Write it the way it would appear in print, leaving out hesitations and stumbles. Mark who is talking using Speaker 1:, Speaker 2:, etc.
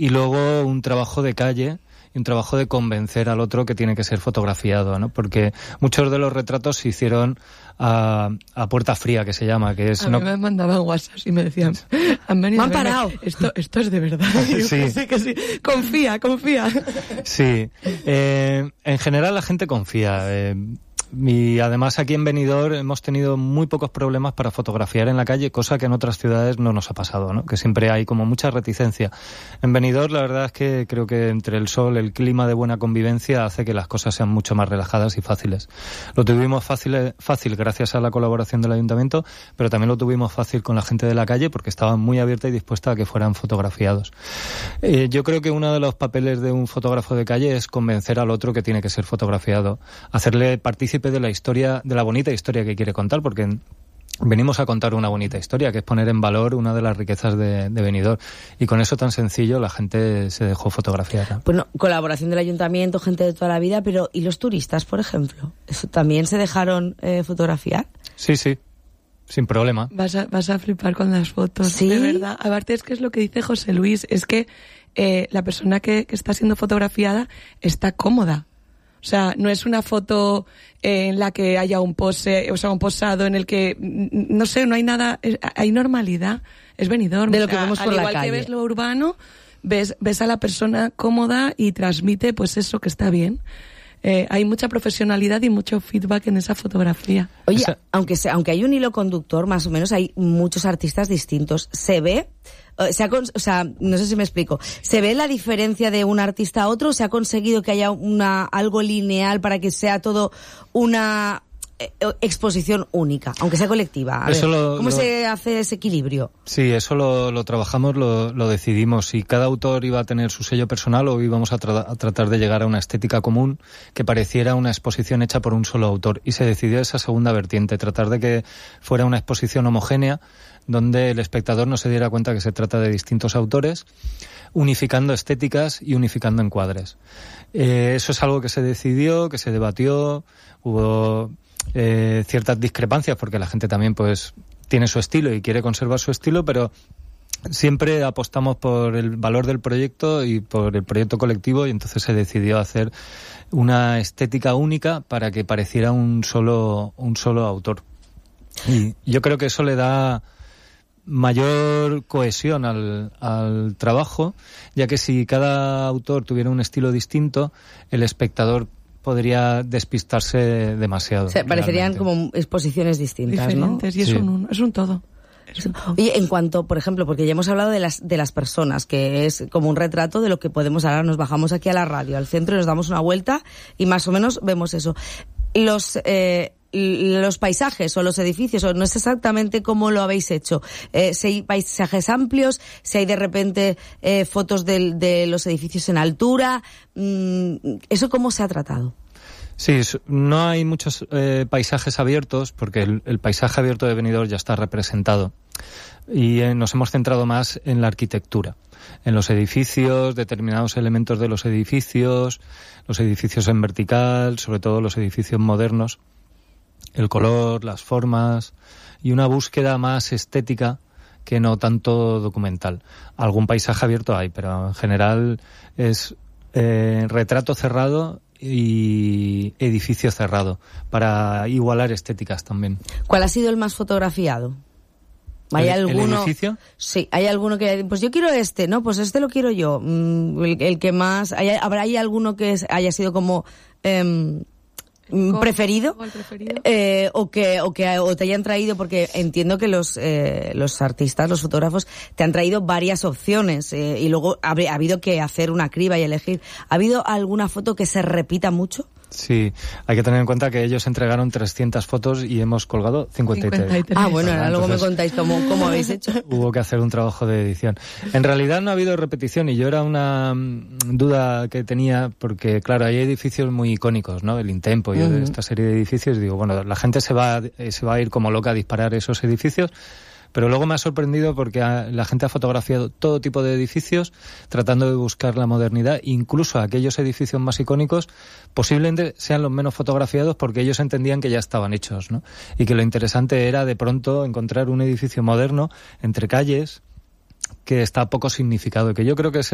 Speaker 1: y luego un trabajo de calle y un trabajo de convencer al otro que tiene que ser fotografiado, ¿no? Porque muchos de los retratos se hicieron a puerta fría, que se llama, que es...
Speaker 2: A mí me mandaban WhatsApp y me decían,
Speaker 3: me han parado.
Speaker 2: Esto es de verdad.
Speaker 1: Sí.
Speaker 2: Que sí. Confía.
Speaker 1: Sí. En general la gente confía. Y además aquí en Benidorm hemos tenido muy pocos problemas para fotografiar en la calle, cosa que en otras ciudades no nos ha pasado, ¿no? Que siempre hay como mucha reticencia. En Benidorm la verdad es que creo que entre el sol, el clima de buena convivencia hace que las cosas sean mucho más relajadas y fáciles. Lo tuvimos fácil gracias a la colaboración del ayuntamiento, pero también lo tuvimos fácil con la gente de la calle porque estaba muy abierta y dispuesta a que fueran fotografiados. Yo creo que uno de los papeles de un fotógrafo de calle es convencer al otro que tiene que ser fotografiado, hacerle partícipe de la historia, de la bonita historia que quiere contar, porque venimos a contar una bonita historia, que es poner en valor una de las riquezas de Benidorm. Y con eso tan sencillo la gente se dejó fotografiar, ¿no?
Speaker 3: Bueno, colaboración del ayuntamiento, gente de toda la vida, pero ¿y los turistas, por ejemplo? ¿Eso también se dejaron fotografiar?
Speaker 1: Sí, sin problema.
Speaker 2: Vas a flipar con las fotos,
Speaker 3: ¿sí?
Speaker 2: De verdad. Aparte es que es lo que dice José Luis, es que la persona que está siendo fotografiada está cómoda. O sea, no es una foto en la que haya un posado en el que, no sé, no hay nada, hay normalidad. Es Benidorm.
Speaker 3: De lo que vemos por la calle. Al igual
Speaker 2: que ves lo urbano, ves a la persona cómoda y transmite pues eso, que está bien. Hay mucha profesionalidad y mucho feedback en esa fotografía.
Speaker 3: Oye, aunque hay un hilo conductor, más o menos, hay muchos artistas distintos. Se ve... no sé si me explico. ¿Se ve la diferencia de un artista a otro o se ha conseguido que haya algo lineal para que sea todo una exposición única, aunque sea colectiva? ¿Cómo se hace ese equilibrio?
Speaker 1: Sí, eso lo trabajamos, lo decidimos. Si cada autor iba a tener su sello personal o íbamos a tratar de llegar a una estética común que pareciera una exposición hecha por un solo autor. Y se decidió esa segunda vertiente, tratar de que fuera una exposición homogénea donde el espectador no se diera cuenta que se trata de distintos autores, unificando estéticas y unificando encuadres. Eso es algo que se decidió, que se debatió, hubo ciertas discrepancias porque la gente también pues tiene su estilo y quiere conservar su estilo, pero siempre apostamos por el valor del proyecto y por el proyecto colectivo, y entonces se decidió hacer una estética única para que pareciera un solo autor. Y yo creo que eso le da mayor cohesión al trabajo, ya que si cada autor tuviera un estilo distinto, el espectador podría despistarse demasiado.
Speaker 3: O sea, parecerían como exposiciones distintas,
Speaker 2: diferentes, ¿no? Y sí. Es un todo.
Speaker 3: Oye, en cuanto, por ejemplo, porque ya hemos hablado de las personas, que es como un retrato de lo que podemos ahora. Nos bajamos aquí a la radio, al centro, y nos damos una vuelta y más o menos vemos eso. Los paisajes o los edificios, o no es exactamente cómo lo habéis hecho. Si hay paisajes amplios, si hay de repente fotos de los edificios en altura, ¿eso cómo se ha tratado?
Speaker 1: Sí, no hay muchos paisajes abiertos porque el paisaje abierto de Benidorm ya está representado y nos hemos centrado más en la arquitectura, en los edificios, determinados elementos de los edificios en vertical, sobre todo los edificios modernos, el color, las formas y una búsqueda más estética que no tanto documental. Algún paisaje abierto hay, pero en general es retrato cerrado y edificio cerrado, para igualar estéticas también.
Speaker 3: ¿Cuál ha sido el más fotografiado? ¿Hay alguno?
Speaker 1: ¿El edificio?
Speaker 3: Sí, hay alguno que pues yo quiero no, pues este lo quiero yo. El que más, ¿hay alguno que haya sido como preferido? O te hayan traído, porque entiendo que los artistas, los fotógrafos te han traído varias opciones y luego ha habido que hacer una criba y elegir. ¿Ha habido alguna foto que se repita mucho?
Speaker 1: Sí, hay que tener en cuenta que ellos entregaron 300 fotos y hemos colgado 53.
Speaker 3: Ah, bueno, ahora luego me contáis cómo habéis hecho.
Speaker 1: Hubo que hacer un trabajo de edición. En realidad no ha habido repetición y yo era una duda que tenía porque, claro, hay edificios muy icónicos, ¿no? El Intempo y esta serie de edificios. Digo, bueno, la gente se va a ir como loca a disparar esos edificios. Pero luego me ha sorprendido porque la gente ha fotografiado todo tipo de edificios tratando de buscar la modernidad, incluso aquellos edificios más icónicos posiblemente sean los menos fotografiados porque ellos entendían que ya estaban hechos, ¿no? Y que lo interesante era de pronto encontrar un edificio moderno entre calles que está poco significado, que yo creo que es